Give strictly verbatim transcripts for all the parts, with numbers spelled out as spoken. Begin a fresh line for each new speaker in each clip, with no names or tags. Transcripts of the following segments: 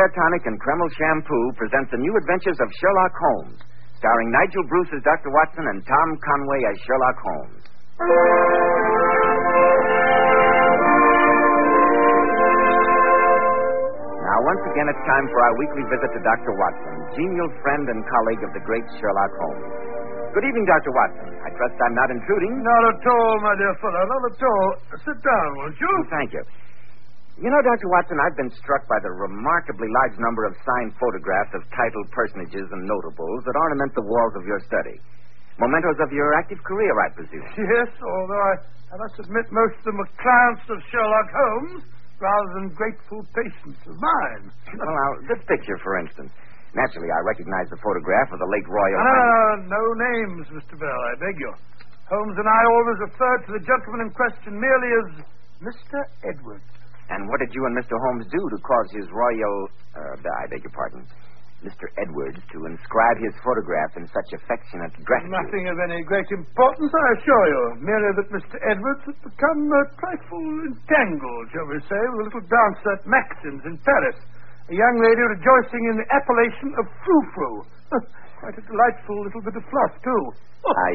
Hair Tonic and Kreml Shampoo presents the new adventures of Sherlock Holmes, starring Nigel Bruce as Doctor Watson and Tom Conway as Sherlock Holmes. Now, once again, it's time for our weekly visit to Doctor Watson, genial friend and colleague of the great Sherlock Holmes. Good evening, Doctor Watson. I trust I'm not intruding.
Not at all, my dear fellow, not at all. Sit down, won't you?
Thank you. You know, Doctor Watson, I've been struck by the remarkably large number of signed photographs of titled personages and notables that ornament the walls of your study. Mementos of your active career, I presume.
Yes, although I, I must admit most of them are clients of Sherlock Holmes rather than grateful patients of mine.
Well, now, this picture, for instance. Naturally, I recognize the photograph of the late Royal...
No, no, no, no names, Mister Bell, I beg you. Holmes and I always referred to the gentleman in question merely as Mister Edwards.
And what did you and Mister Holmes do to cause his royal... Uh, I beg your pardon, Mister Edwards to inscribe his photograph in such affectionate gratitude?
Nothing of any great importance, I assure you. Merely that Mister Edwards had become a trifle entangled, shall we say, with a little dancer at Maxim's in Paris. A young lady rejoicing in the appellation of Frou-Frou. Quite a delightful little bit of fluff, too.
I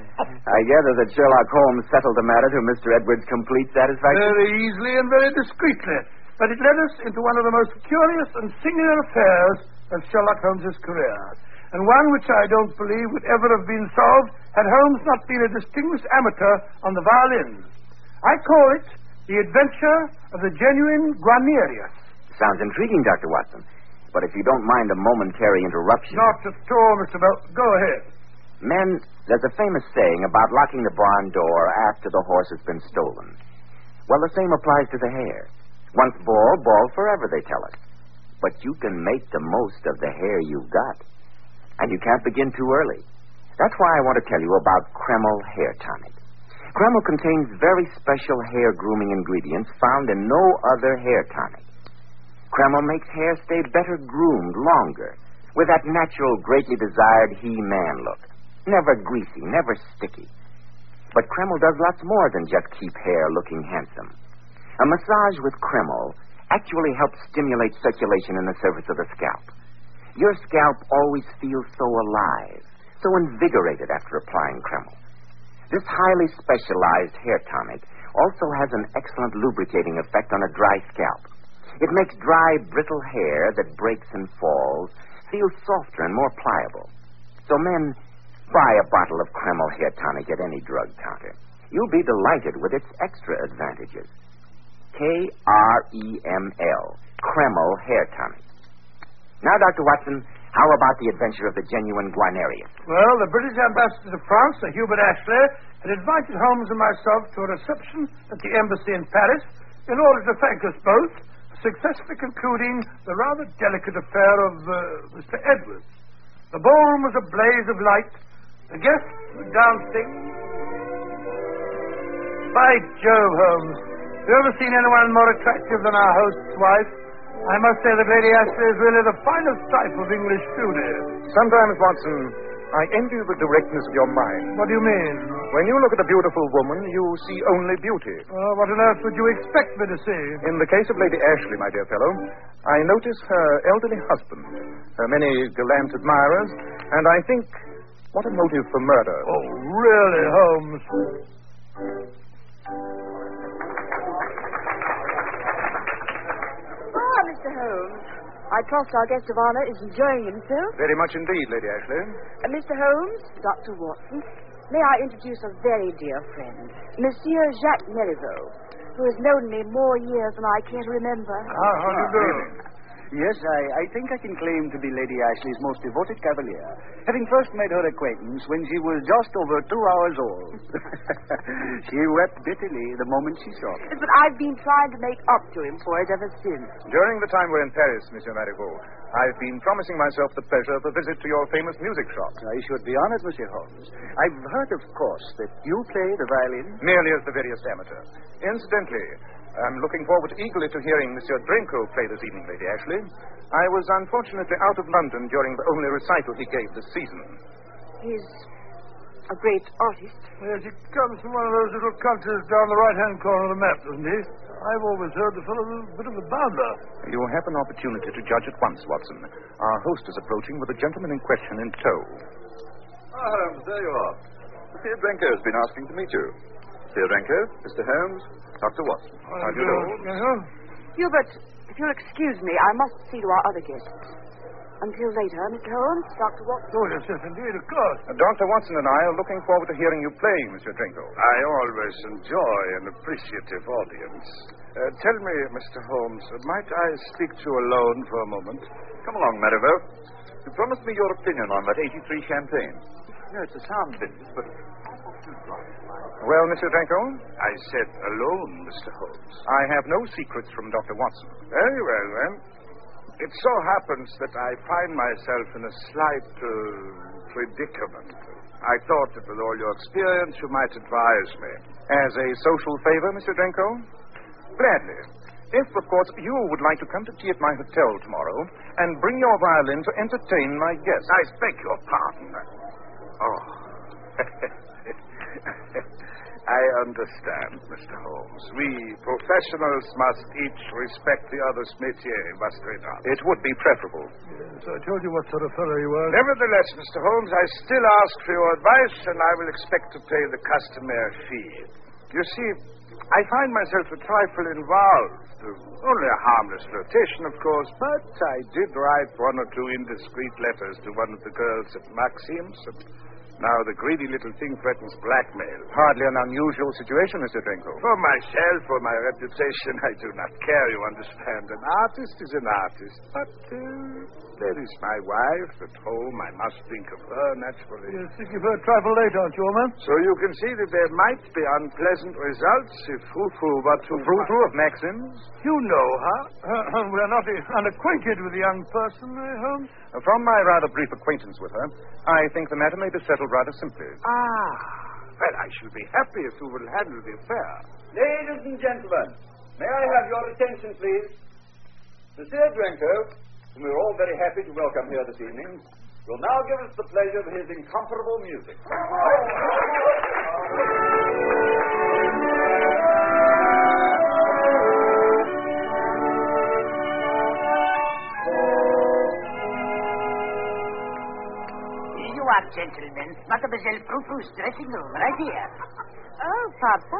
I gather that Sherlock Holmes settled the matter to Mister Edwards' complete satisfaction?
Very easily and very discreetly. But it led us into one of the most curious and singular affairs of Sherlock Holmes' career, and one which I don't believe would ever have been solved had Holmes not been a distinguished amateur on the violin. I call it The Adventure of the Genuine Guarnerius.
Sounds intriguing, Doctor Watson. But if you don't mind a momentary interruption...
Not at all, Mister Bell. Go ahead.
Men, there's a famous saying about locking the barn door after the horse has been stolen. Well, the same applies to the hair. Once bald, bald forever, they tell us. But you can make the most of the hair you've got. And you can't begin too early. That's why I want to tell you about Kreml Hair Tonic. Kreml contains very special hair grooming ingredients found in no other hair tonic. Kreml makes hair stay better groomed longer, with that natural, greatly desired he-man look. Never greasy, never sticky. But Kreml does lots more than just keep hair looking handsome. A massage with Kreml actually helps stimulate circulation in the surface of the scalp. Your scalp always feels so alive, so invigorated after applying Kreml. This highly specialized hair tonic also has an excellent lubricating effect on a dry scalp. It makes dry, brittle hair that breaks and falls feel softer and more pliable. So men, buy a bottle of Kreml Hair Tonic at any drug counter. You'll be delighted with its extra advantages. K R E M L, Kreml Hair Tonic. Now, Doctor Watson, how about the adventure of the genuine Guarnerius?
Well, the British ambassador to France, Sir Hubert Ashley, had invited Holmes and myself to a reception at the embassy in Paris in order to thank us both, successfully concluding the rather delicate affair of uh, Mister Edwards. The ballroom was a blaze of light. The guests were dancing. By Jove, Holmes, have you ever seen anyone more attractive than our host's wife? I must say that Lady Ashley is really the finest type of English beauty.
Sometimes, Watson, I envy the directness of your mind.
What do you mean?
When you look at a beautiful woman, you see only beauty.
Uh, what on earth would you expect me to see?
In the case of Lady Ashley, my dear fellow, I notice her elderly husband, her many gallant admirers, and I think, what a motive for murder.
Oh, really, Holmes?
Ah, Mister Holmes. I trust our guest of honor is enjoying himself.
Very much indeed, Lady Ashley.
Uh, Mister Holmes, Doctor Watson, may I introduce a very dear friend, Monsieur Jacques Merivale, who has known me more years than I care to remember.
Ah, how do you do?
Yes, I, I think I can claim to be Lady Ashley's most devoted cavalier, having first made her acquaintance when she was just over two hours old. She wept bitterly the moment she saw me.
But I've been trying to make up to him for it ever since.
During the time we're in Paris, Monsieur Marigot, I've been promising myself the pleasure of a visit to your famous music shop.
I should be honored, Monsieur Holmes. I've heard, of course, that you play the violin.
Merely as the veriest amateur. Incidentally, I'm looking forward eagerly to hearing Monsieur Drenko play this evening, Lady Ashley. I was unfortunately out of London during the only recital he gave this season.
He's a great artist.
Yes, he comes from one of those little countries down the right-hand corner of the map, doesn't he? I've always heard the fellow was a bit of a bounder.
You have an opportunity to judge at once, Watson. Our host is approaching with the gentleman in question in tow.
Ah, Holmes, there you are. Monsieur Drenko has been asking to meet you. Monsieur Drenko, Mister Holmes, Doctor Watson.
How do you do?
Hubert, if you'll excuse me, I must see to our other guests. Until later, Mister Holmes, Doctor Watson.
Oh, yes, yes, indeed, of course.
Uh, Doctor Watson and I are looking forward to hearing you play, Monsieur Drenko.
I always enjoy an appreciative audience. Uh, tell me, Mister Holmes, might I speak to you alone for a moment?
Come along, Marivaux. You promised me your opinion on that eighty-three champagne. No, it's a sound business, but...
Well, Monsieur Drenko?
I said alone, Mister Holmes.
I have no secrets from Doctor Watson.
Very well, then. It so happens that I find myself in a slight uh, predicament. I thought that with all your experience, you might advise me.
As a social favor, Mister Drenko? Gladly. If, of course, you would like to come to tea at my hotel tomorrow and bring your violin to entertain my guests.
I beg your pardon. Oh. I understand, Mister Holmes. We professionals must each respect the other's métier, must we not?
It would be preferable.
Yes, I told you what sort of fellow he was.
Nevertheless, Mister Holmes, I still ask for your advice, and I will expect to pay the customary fee. You see, I find myself a trifle involved. Only a harmless flirtation, of course, but I did write one or two indiscreet letters to one of the girls at Maxim's. Now the greedy little thing threatens blackmail.
Hardly an unusual situation, Mister Drenko.
For myself, for my reputation, I do not care, you understand. An artist is an artist. But uh, there is my wife at home. I must think of her, naturally.
Yes, think you've heard trifle late, aren't you, old man?
So you can see that there might be unpleasant results if Frou-Frou were to...
Frou-Frou of Maxim's?
You know her. Uh, we're not unacquainted with the young person, eh, Holmes?
From my rather brief acquaintance with her, I think the matter may be settled rather simply.
Ah, well, I shall be happy if you will handle the affair.
Ladies and gentlemen, may I have your attention, please? Monsieur Drenko, whom we're all very happy to welcome here this evening, will now give us the pleasure of his incomparable music.
Gentlemen, Mademoiselle Frou-Frou's dressing room, right here.
Oh, Papa.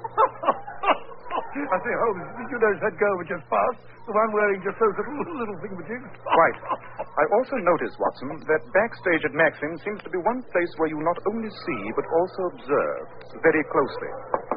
I say, Holmes, did you notice that girl we just passed? The one wearing just those little, little thingamajigs?
Quite. I also noticed, Watson, that backstage at Maxim seems to be one place where you not only see, but also observe very closely.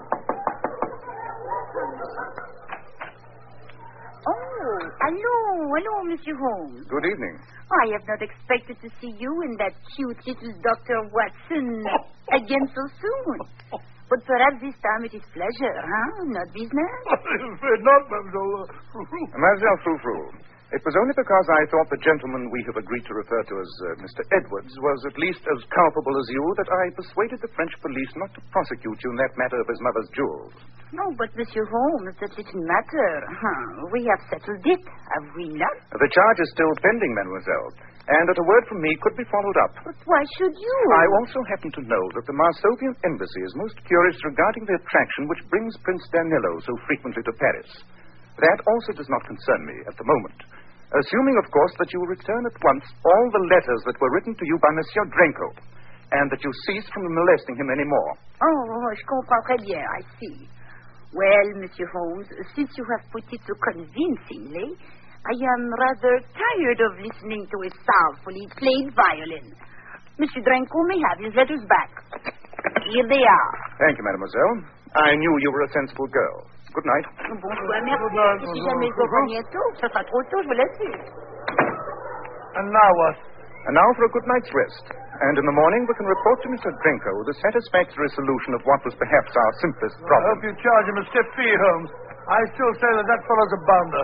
Oh, hello, hello, Monsieur Holmes.
Good evening.
I have not expected to see you and that cute little Doctor Watson again so soon. But perhaps this time it is pleasure, huh? Not business?
I'm afraid not, Mademoiselle Frou-Frou.
Mademoiselle Frou-Frou, it was only because I thought the gentleman we have agreed to refer to as uh, Mister Edwards was at least as culpable as you that I persuaded the French police not to prosecute you in that matter of his mother's jewels.
No, but Monsieur Holmes, that little matter. Huh? We have settled it, have we not?
The charge is still pending, Mademoiselle, and at a word from me could be followed up.
But why should you?
I also happen to know that the Marsovian embassy is most curious regarding the attraction which brings Prince Danilo so frequently to Paris. That also does not concern me at the moment, assuming, of course, that you will return at once all the letters that were written to you by Monsieur Drenko, and that you cease from molesting him any more.
Oh, je comprends très bien, I see. Well, Monsieur Holmes, since you have put it so convincingly, I am rather tired of listening to a soulfully played violin. Monsieur Drenko may have his letters back. Here they are.
Thank you, mademoiselle. I knew you were a sensible girl. Good night.
Bonsoir, merci. Si jamais vous revenez tôt, ce sera trop tôt, je vous laisse.
And now what?
And now for a good night's rest. And in the morning we can report to Mister Drenko the satisfactory solution of what was perhaps our simplest problem.
I hope you charge him a stiff fee, Holmes. I still say that that fellow's a bounder.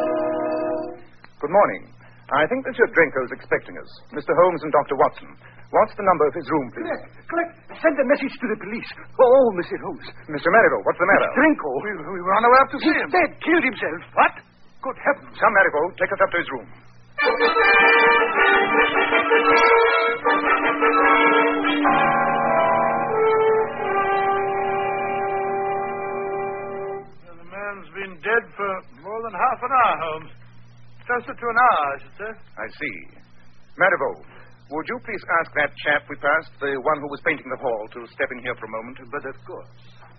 Good morning. I think Monsieur Drenko is expecting us. Mister Holmes and Doctor Watson. What's the number of his room, please?
Click, click. Send a message to the police. Oh, Mister Holmes.
Mister Marigold, what's the matter?
Drinko.
We, we were on our way up to see
He's
him.
dead. Killed himself.
What? Good heavens.
Come, Marigold. Take us up to his room.
Well, the man's been dead for more than half an hour, Holmes. Closer to an hour, I should say.
I see. Marigold, would you please ask that chap we passed, the one who was painting the hall, to step in here for a moment?
But of course.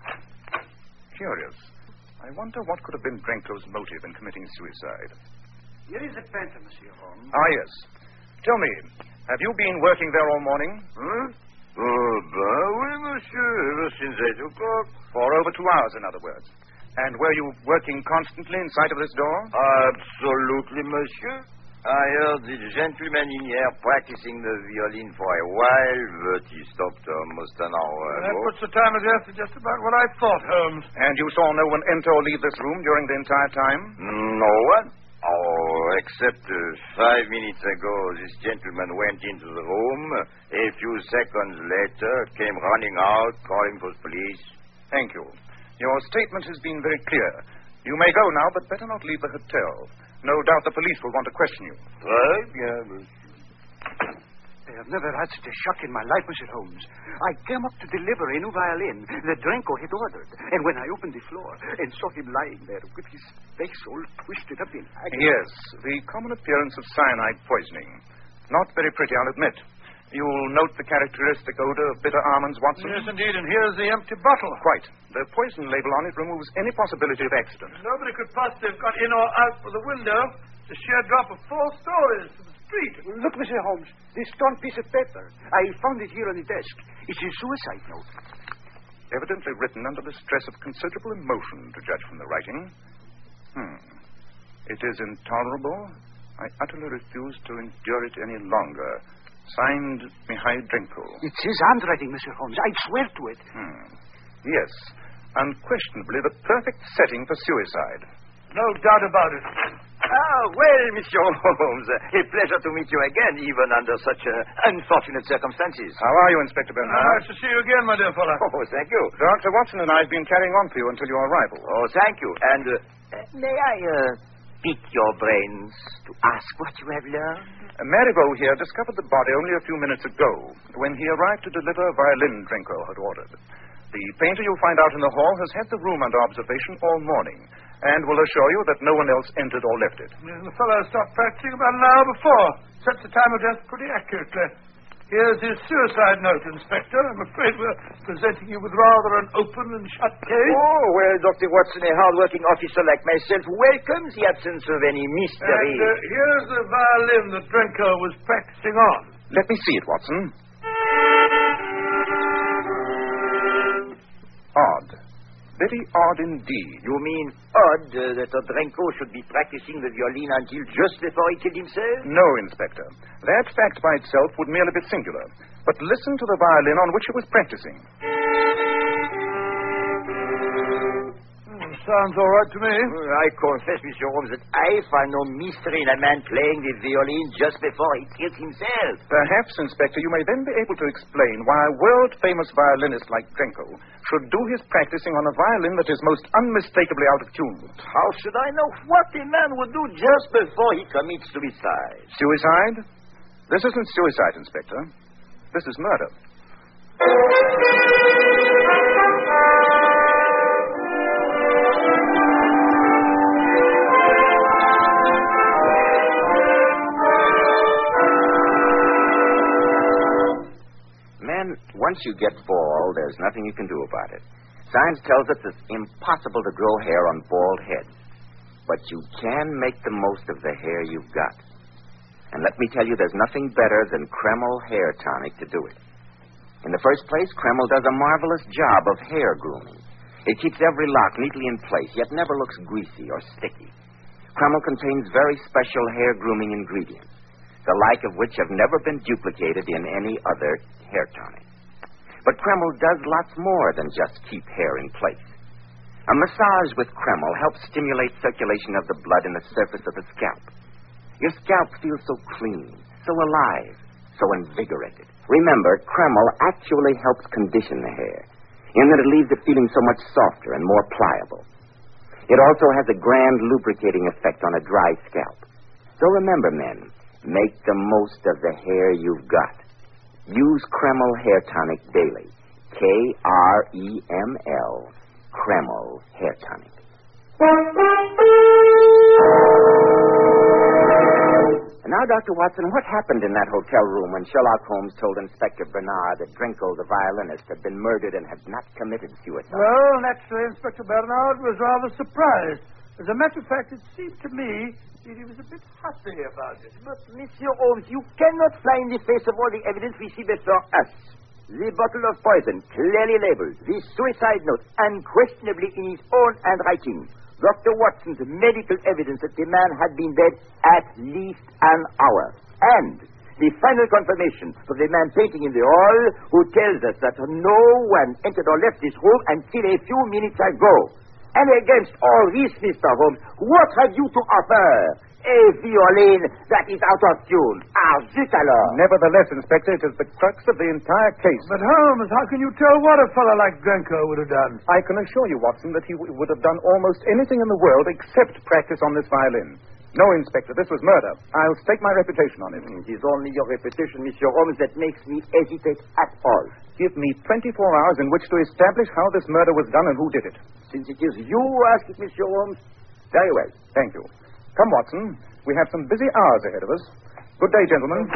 Curious. I wonder what could have been Drenko's motive in committing suicide.
Here is a painter, Monsieur Holmes.
Ah, yes. Tell me, have you been working there all morning?
Huh? Oh, bah, oui, monsieur. Ever since eight o'clock.
For over two hours, in other words. And were you working constantly in sight of this door?
Absolutely, monsieur. I heard the gentleman in here practicing the violin for a while, but he stopped almost an hour
That
ago.
puts the time of death to just about what I thought, Holmes.
And you saw no one enter or leave this room during the entire time?
No one? Oh, except uh, five minutes ago, this gentleman went into the room. A few seconds later, came running out, calling for the police.
Thank you. Your statement has been very clear. You may go now, but better not leave the hotel. No doubt the police will want to question you.
Très bien, monsieur.
I have never had such a shock in my life, Monsieur Holmes. I came up to deliver a new violin that Drenko had ordered. And when I opened the floor and saw him lying there with his face all twisted up in agony...
Yes, the common appearance of cyanide poisoning. Not very pretty, I'll admit. You'll note the characteristic odor of bitter almonds, Watson?
Yes, indeed, and here's the empty bottle.
Quite. The poison label on it removes any possibility of accident.
Nobody could possibly have got in or out for the window. It's a sheer drop of four stories to the street.
Look, Monsieur Holmes, this torn piece of paper. I found it here on the desk. It's a suicide note.
Evidently written under the stress of considerable emotion, to judge from the writing. Hmm. It is intolerable. I utterly refuse to endure it any longer. Signed, Mikhail Drenko.
It's his handwriting, Monsieur Holmes. I swear to it.
Hmm. Yes. Unquestionably the perfect setting for suicide.
No doubt about it.
Ah, well, Monsieur Holmes, a pleasure to meet you again, even under such uh, unfortunate circumstances.
How are you, Inspector Bernard?
Nice to see you again, my dear fellow.
Oh, thank you.
Doctor Watson and I have been carrying on for you until your arrival.
Oh, thank you. And uh, may I uh, pick your brains to ask what you have learned?
Uh, Marigold here discovered the body only a few minutes ago when he arrived to deliver a violin Drenko had ordered. The painter you'll find out in the hall has had the room under observation all morning and will assure you that no one else entered or left it.
Yeah, the fellow stopped practicing about an hour before. Sets the time of death pretty accurately. Here's his suicide note, Inspector. I'm afraid we're presenting you with rather an open and shut case.
Oh, well, Doctor Watson, a hard-working officer like myself welcomes the absence of any mystery.
And uh, here's the violin that Drenko was practicing on.
Let me see it, Watson. Odd. Very odd indeed.
You mean odd uh, that a Drenko should be practicing the violin until just before he killed himself?
No, Inspector. That fact by itself would merely be singular. But listen to the violin on which he was practicing.
Sounds all right to me.
I confess, Monsieur Holmes, that I find no mystery in a man playing the violin just before he kills himself.
Perhaps, Inspector, you may then be able to explain why a world-famous violinist like Drenko should do his practicing on a violin that is most unmistakably out of tune.
How should I know what a man would do just before he commits suicide?
Suicide? This isn't suicide, Inspector. This is murder.
Once you get bald, there's nothing you can do about it. Science tells us it's impossible to grow hair on bald heads. But you can make the most of the hair you've got. And let me tell you, there's nothing better than Kreml Hair Tonic to do it. In the first place, Kreml does a marvelous job of hair grooming. It keeps every lock neatly in place, yet never looks greasy or sticky. Kreml contains very special hair grooming ingredients, the like of which have never been duplicated in any other hair tonic. But Kreml does lots more than just keep hair in place. A massage with Kreml helps stimulate circulation of the blood in the surface of the scalp. Your scalp feels so clean, so alive, so invigorated. Remember, Kreml actually helps condition the hair, in that it leaves it feeling so much softer and more pliable. It also has a grand lubricating effect on a dry scalp. So remember, men, make the most of the hair you've got. Use Kreml Hair Tonic daily. K R E M L, Kreml Hair Tonic. And now, Doctor Watson, what happened in that hotel room when Sherlock Holmes told Inspector Bernard that Drinko, the violinist, had been murdered and had not committed suicide?
Well, naturally, Inspector Bernard was rather surprised. As a matter of fact, it seemed to me that he was a bit fussy about it.
But, Monsieur Holmes, you cannot fly in the face of all the evidence we see before us. The bottle of poison, clearly labeled. The suicide note, unquestionably in his own handwriting. Doctor Watson's medical evidence that the man had been dead at least an hour. And the final confirmation of the man painting in the hall who tells us that no one entered or left this room until a few minutes ago. And against all this, Mister Holmes, what have you to offer? A violin that is out of tune. Ah, zut alors.
Nevertheless, Inspector, it is the crux of the entire case.
But, Holmes, how can you tell what a fellow like Drenko would have done?
I can assure you, Watson, that he w- would have done almost anything in the world except practice on this violin. No, Inspector, this was murder. I'll stake my reputation on it.
It is only your reputation, Monsieur Holmes, that makes me hesitate at all.
Give me twenty-four hours in which to establish how this murder was done and who did it.
Since it is you who ask it, Monsieur Holmes, very well.
Thank you. Come, Watson. We have some busy hours ahead of us. Good day, gentlemen.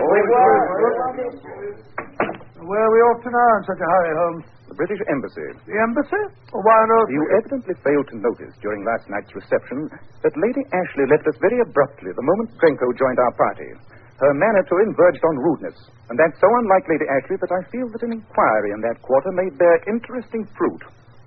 Where are we off to now in such a hurry, Holmes?
The British Embassy.
The embassy? Well, why on earth?
You evidently failed to notice during last night's reception that Lady Ashley left us very abruptly the moment Drenko joined our party. Her manner to him verged on rudeness, and that's so unlike Lady Ashley that I feel that an inquiry in that quarter may bear interesting fruit.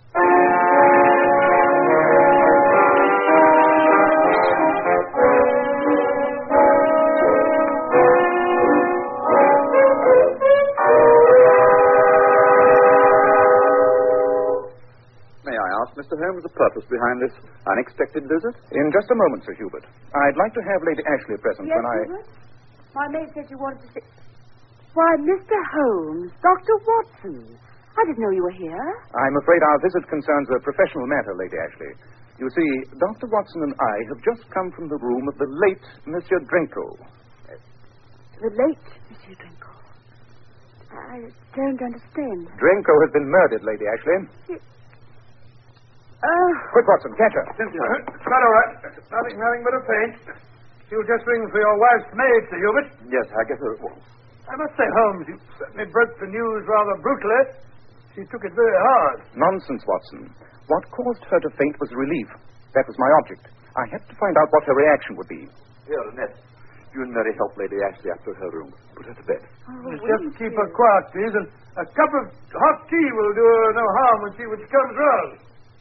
Mister Holmes, the purpose behind this unexpected visit?
In just a moment, Sir Hubert. I'd like to have Lady Ashley present
yes,
when I...
Hubert? My maid said you wanted to see... Why, Mister Holmes, Doctor Watson. I didn't know you were here.
I'm afraid our visit concerns a professional matter, Lady Ashley. You see, Doctor Watson and I have just come from the room of the late Monsieur Drenko.
Uh, the late Monsieur Drenko? I don't understand.
Drenko has been murdered, Lady Ashley.
He... Uh...
Quick, Watson, catch her.
Cynthia, it's quite all right. Nothing, nothing but a faint. She was just ringing for your wife's maid, Sir Hubert.
Yes, I guess it was.
I must say, Holmes, you certainly broke the news rather brutally. She took it very hard.
Nonsense, Watson. What caused her to faint was relief. That was my object. I had to find out what her reaction would be.
Here, Annette. You and Mary help Lady Ashley up to her room. Put her to bed.
Oh,
just keep her quiet, please, and a cup of hot tea will do her no harm when she, when she comes round.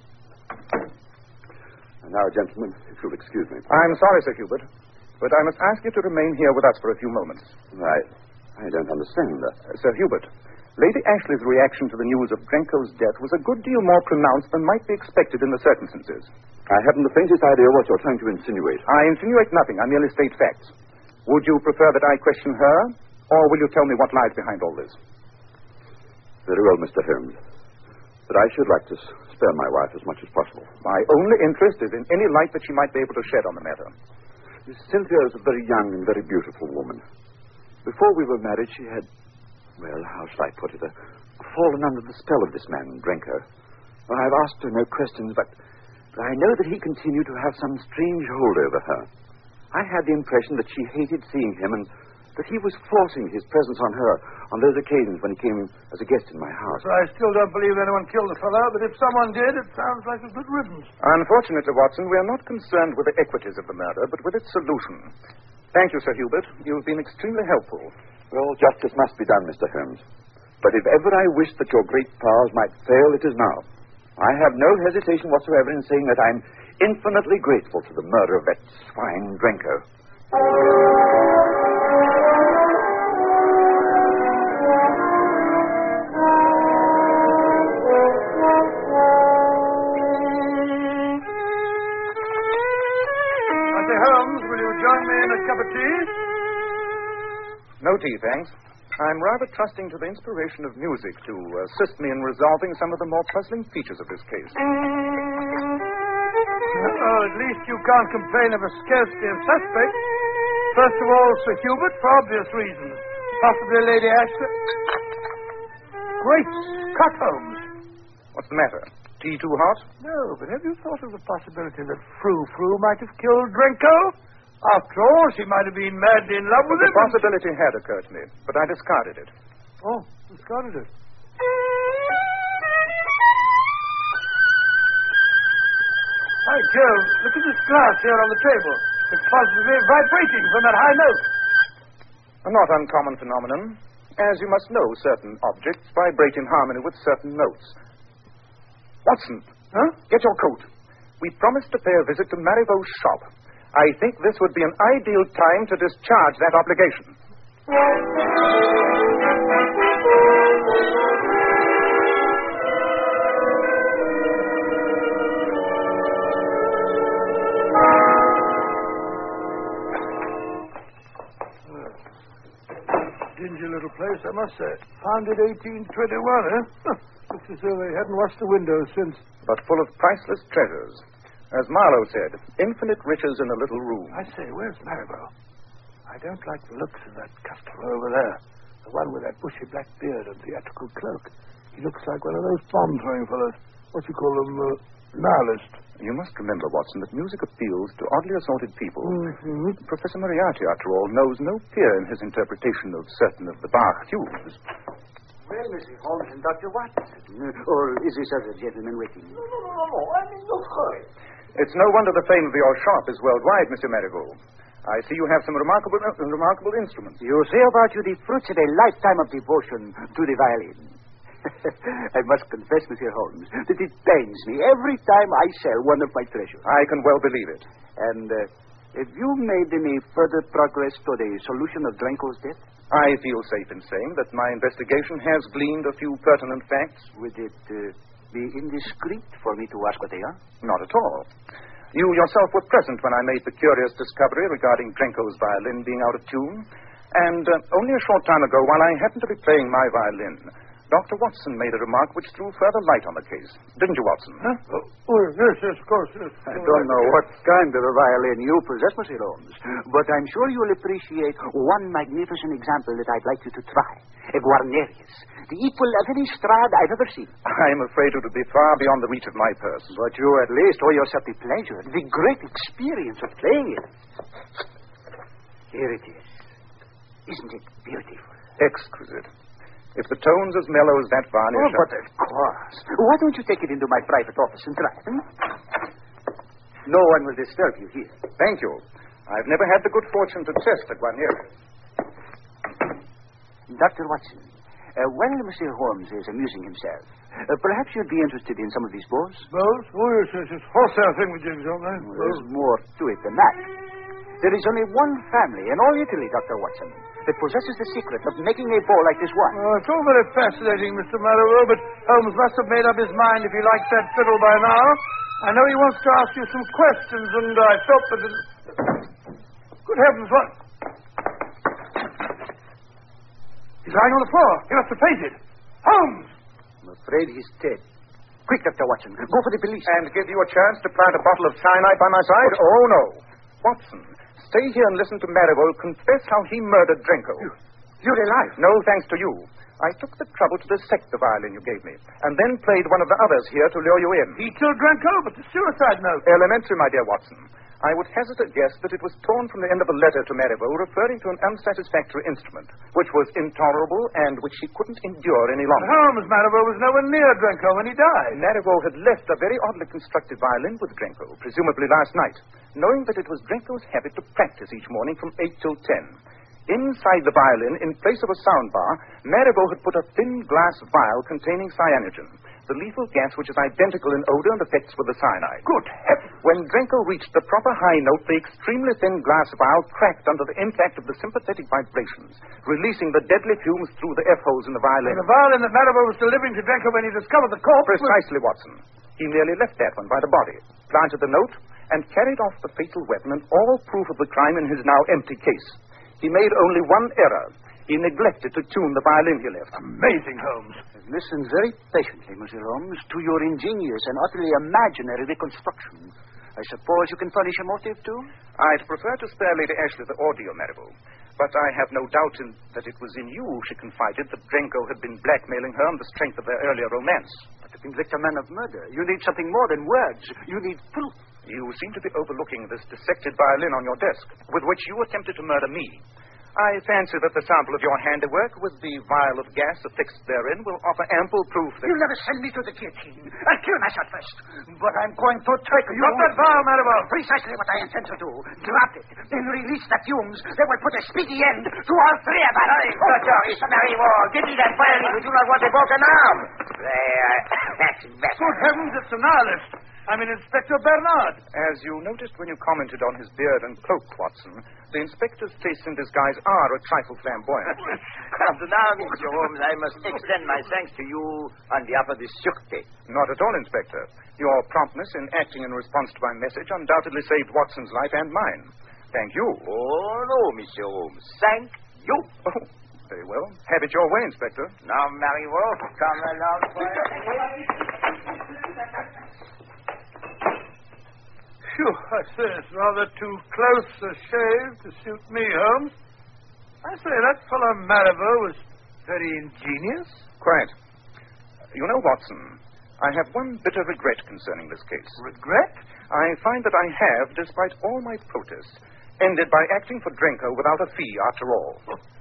And now, gentlemen, if you'll excuse me.
I'm sorry, Sir Hubert, but I must ask you to remain here with us for a few moments.
I, I don't understand that.
Uh, Sir Hubert, Lady Ashley's reaction to the news of Drenko's death was a good deal more pronounced than might be expected in the circumstances.
I haven't the faintest idea what you're trying to insinuate.
I insinuate nothing. I merely state facts. Would you prefer that I question her, or will you tell me what lies behind all this?
Very well, Mister Holmes. But I should like to spare my wife as much as possible.
My only interest is in any light that she might be able to shed on the matter.
Miss Cynthia is a very young and very beautiful woman. Before we were married, she had, well, how shall I put it, uh, fallen under the spell of this man, Drenko. Well, I've asked her no questions, but, but I know that he continued to have some strange hold over her. I had the impression that she hated seeing him and that he was forcing his presence on her on those occasions when he came as a guest in my house.
So I still don't believe anyone killed the fellow, but if someone did, it sounds like a good riddance.
Unfortunately, Watson, we are not concerned with the equities of the murder, but with its solution. Thank you, Sir Hubert. You've been extremely helpful.
Well, justice must be done, Mister Holmes. But if ever I wished that your great powers might fail, it is now. I have no hesitation whatsoever in saying that I'm infinitely grateful to the murder of that swine Drenko.
Holmes, will you join me in a cup of tea?
No tea, thanks. I'm rather trusting to the inspiration of music to assist me in resolving some of the more puzzling features of this case.
Oh, at least you can't complain of a scarcity of suspects. First of all, Sir Hubert, for obvious reasons. Possibly Lady Ashley. Great Scott, Holmes.
What's the matter? Tea too hot?
No, but have you thought of the possibility that Frou Frou might have killed Drenko? After all, she might have been madly in love with
The
him.
possibility had occurred to me, but I discarded it.
Oh, discarded it. By Jove, look at this glass here on the table. It's positively vibrating from that high note.
A not uncommon phenomenon. As you must know, certain objects vibrate in harmony with certain notes. Watson,
Huh?
get your coat. We promised to pay a visit to Marivaux's shop. I think this would be an ideal time to discharge that obligation.
Dingy little place, I must say. Founded eighteen twenty-one, eh? Looks as though they hadn't washed the windows since.
But full of priceless treasures. As Marlowe said, infinite riches in a little room.
I say, where's Marivaux? I don't like the looks of that customer over there. The one with that bushy black beard and theatrical cloak. He looks like one of those bomb-throwing fellows. What you call them, uh, nihilist.
You must remember, Watson, that music appeals to oddly assorted people.
Mm-hmm.
Professor Moriarty, after all, knows no fear in his interpretation of certain of the Bach fugues.
Well, Mister Holmes and Doctor Watson. Or is this other gentleman waiting?
No, no, no, no. I'm in no hurry.
It's no wonder the fame of your shop is worldwide, Mister Marigold. I see you have some remarkable, uh, remarkable instruments.
You say about you the fruits of a lifetime of devotion to the violin. I must confess, Monsieur Holmes, that it pains me every time I sell one of my treasures.
I can well believe it.
And uh, have you made any further progress toward the solution of Drenko's death?
I feel safe in saying that my investigation has gleaned a few pertinent facts.
Would it uh, be indiscreet for me to ask what they are?
Not at all. You yourself were present when I made the curious discovery regarding Drenko's violin being out of tune. And uh, only a short time ago, while I happened to be playing my violin, Doctor Watson made a remark which threw further light on the case. Didn't you, Watson?
Huh? Oh, oh, yes, yes, of course. Yes.
I don't know what kind of a violin you possess, Monsieur Holmes, but I'm sure you'll appreciate one magnificent example that I'd like you to try. A Guarnerius, the equal of any Strad I've ever seen.
I'm afraid it would be far beyond the reach of my purse.
But you at least owe yourself the pleasure, the great experience of playing it. Here it is. Isn't it beautiful?
Exquisite. If the tone's as mellow as that varnish...
Oh, but of course. Why don't you take it into my private office and try it, hmm? No one will disturb you here.
Thank you. I've never had the good fortune to test the Guarnerius.
Doctor Watson, uh, while Monsieur Holmes is amusing himself, uh, perhaps you'd be interested in some of these bows?
Bows? Oh, yes, yes, yes. Horsehair thingamajigs, aren't they?
Well, there's more to it than that. There is only one family in all Italy, Doctor Watson, that possesses the secret of making a bow like this one.
Oh, it's all very fascinating, Mister Marlowe, but Holmes must have made up his mind if he likes that fiddle by now. I know he wants to ask you some questions, and I felt that... It... Good heavens, what? He's lying on the floor. He must have fainted. Holmes!
I'm afraid he's dead. Quick, Doctor Watson, go for the police.
And give you a chance to plant a bottle of cyanide by my side? Oh, no. Watson, stay here and listen to Marigold confess how he murdered Drenko.
You, you're alive.
No thanks to you. I took the trouble to dissect the violin you gave me, and then played one of the others here to lure you in.
He killed Drenko, but the suicide note.
Elementary, my dear Watson. I would hazard a guess that it was torn from the end of a letter to Marivaux referring to an unsatisfactory instrument, which was intolerable and which he couldn't endure any longer.
Holmes, Marivaux was nowhere near Drenko when he died.
Marivaux had left a very oddly constructed violin with Drenko, presumably last night, knowing that it was Drenko's habit to practice each morning from eight till ten. Inside the violin, in place of a soundbar, Marivaux had put a thin glass vial containing cyanogen, the lethal gas which is identical in odor and effects with the cyanide.
Good heavens!
When Drenko reached the proper high note, the extremely thin glass vial cracked under the impact of the sympathetic vibrations, releasing the deadly fumes through the F-holes in the violin.
And the violin that Marivaux was delivering to Drenko when he discovered the corpse...
Precisely, was... Watson. He merely left that one by the body, planted the note, and carried off the fatal weapon and all proof of the crime in his now empty case. He made only one error. he neglected to tune the violin he left.
Amazing, Holmes.
Listen very patiently, Monsieur Holmes, to your ingenious and utterly imaginary reconstruction. I suppose you can furnish a motive, too?
I'd prefer to spare Lady Ashley the ordeal, Marivaux. But I have no doubt in, that it was in you she confided that Drenko had been blackmailing her on the strength of their earlier romance.
But to convict a man of murder, you need something more than words. You need proof.
You seem to be overlooking this dissected violin on your desk, with which you attempted to murder me. I fancy that the sample of your handiwork with the vial of gas affixed therein will offer ample proof that...
You'll never send me to the guillotine. I'll kill myself first. But I'm going to take you...
Drop that vial, Marivaux.
Precisely what I intend to do. Drop it, then release the fumes that will put a speedy end to all three of us.
Doctor, it's Marivaux. Give me that violin. We do not want a broken arm. There. That's better.
Good heavens, it's a nihilist. I mean, Inspector Bernard.
As you noticed when you commented on his beard and cloak, Watson, the inspector's tastes in disguise are a trifle flamboyant.
Now, Mister Holmes, I must extend my thanks to you on behalf of the Sûreté.
Not at all, Inspector. Your promptness in acting in response to my message undoubtedly saved Watson's life and mine. Thank you.
Oh, no, Mister Holmes. Thank you.
Oh, very well. Have it your way, Inspector.
Now, Marivaux, come along.
Phew, I say it's rather too close a shave to suit me, Holmes. I say that fellow Marivaux was very ingenious.
Quite. You know, Watson, I have one bitter regret concerning this case.
Regret?
I find that I have, despite all my protests, ended by acting for Drenko without a fee after all.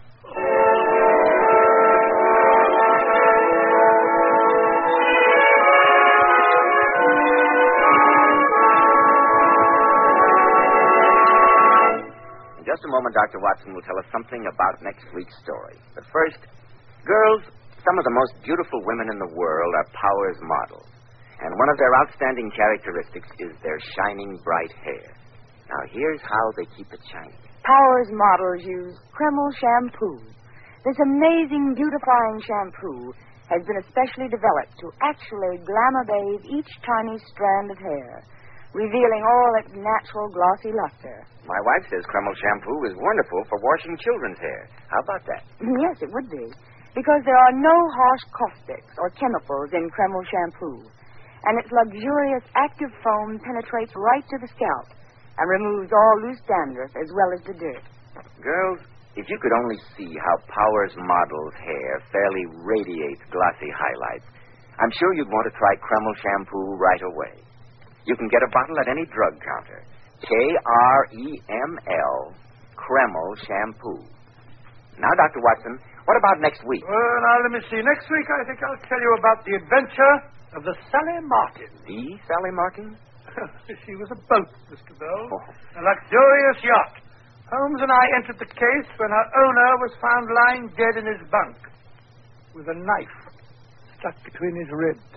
In just a moment, Doctor Watson will tell us something about next week's story. But first, girls, some of the most beautiful women in the world are Powers models. And one of their outstanding characteristics is their shining bright hair. Now, here's how they keep it shining.
Powers models use Kreml shampoo. This amazing beautifying shampoo has been especially developed to actually glamour bathe each tiny strand of hair, revealing all its natural glossy luster.
My wife says Kreml shampoo is wonderful for washing children's hair. How about that?
Yes, it would be, because there are no harsh caustics or chemicals in Kreml shampoo, and its luxurious active foam penetrates right to the scalp and removes all loose dandruff as well as the dirt.
Girls, if you could only see how Powers Model's hair fairly radiates glossy highlights, I'm sure you'd want to try Kreml shampoo right away. You can get a bottle at any drug counter. K R E M L, Kreml shampoo. Now, Doctor Watson, what about next week?
Well, now, let me see. Next week, I think I'll tell you about the adventure of the Sally Martin.
The Sally Martin?
She was a boat, Mister Bell.
Oh.
A luxurious yacht. Holmes and I entered the case when her owner was found lying dead in his bunk with a knife stuck between his ribs.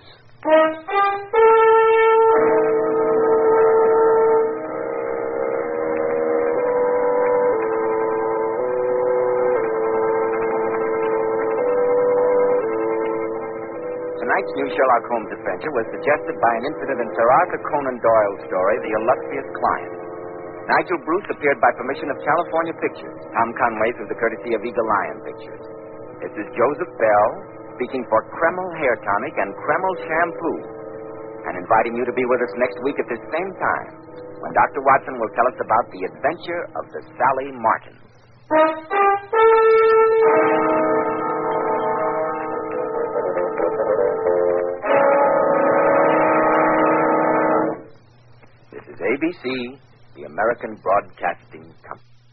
Tonight's new Sherlock Holmes adventure was suggested by an incident in Sir Arthur Conan Doyle's story, The Illustrious Client. Nigel Bruce appeared by permission of California Pictures, Tom Conway through the courtesy of Eagle Lion Pictures. This is Joseph Bell, speaking for Kreml Hair Tonic and Kreml Shampoo, and inviting you to be with us next week at this same time, when Doctor Watson will tell us about the adventure of the Sally Martin. This is A B C, the American Broadcasting Company.